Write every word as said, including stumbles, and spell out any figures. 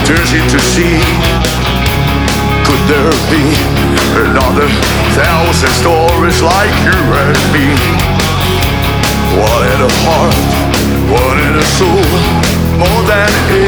turns into sea. Could there be another thousand stories like you and me? One in the heart, one in the soul.